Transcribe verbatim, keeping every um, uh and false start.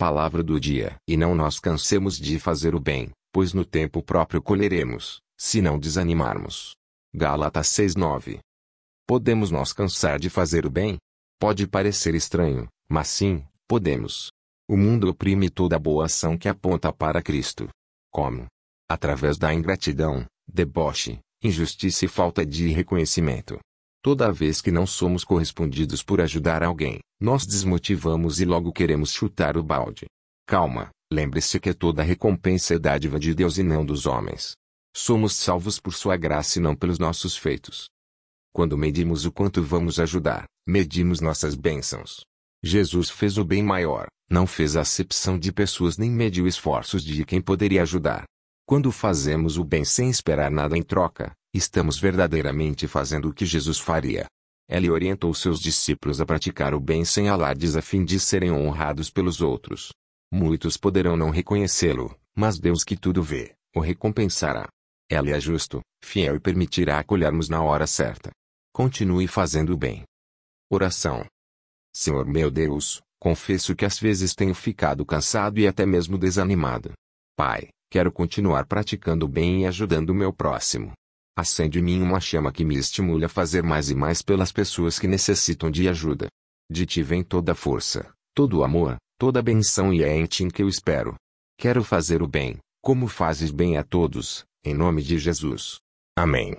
Palavra do dia. E não nos cansemos de fazer o bem, pois no tempo próprio colheremos, se não desanimarmos. Gálatas seis nove. Podemos nos cansar de fazer o bem? Pode parecer estranho, mas sim, podemos. O mundo oprime toda boa ação que aponta para Cristo. Como? Através da ingratidão, deboche, injustiça e falta de reconhecimento. Toda vez que não somos correspondidos por ajudar alguém, nós desmotivamos e logo queremos chutar o balde. Calma, lembre-se que toda recompensa é dádiva de Deus e não dos homens. Somos salvos por sua graça e não pelos nossos feitos. Quando medimos o quanto vamos ajudar, medimos nossas bênçãos. Jesus fez o bem maior, não fez acepção de pessoas nem mediu esforços de quem poderia ajudar. Quando fazemos o bem sem esperar nada em troca, estamos verdadeiramente fazendo o que Jesus faria. Ele orientou seus discípulos a praticar o bem sem alardes a fim de serem honrados pelos outros. Muitos poderão não reconhecê-lo, mas Deus que tudo vê, o recompensará. Ele é justo, fiel e permitirá acolhermos na hora certa. Continue fazendo o bem. Oração. Senhor meu Deus, confesso que às vezes tenho ficado cansado e até mesmo desanimado. Pai, quero continuar praticando o bem e ajudando o meu próximo. Acende em mim uma chama que me estimule a fazer mais e mais pelas pessoas que necessitam de ajuda. De ti vem toda a força, todo o amor, toda a benção e é em ti que eu espero. Quero fazer o bem, como fazes bem a todos, em nome de Jesus. Amém.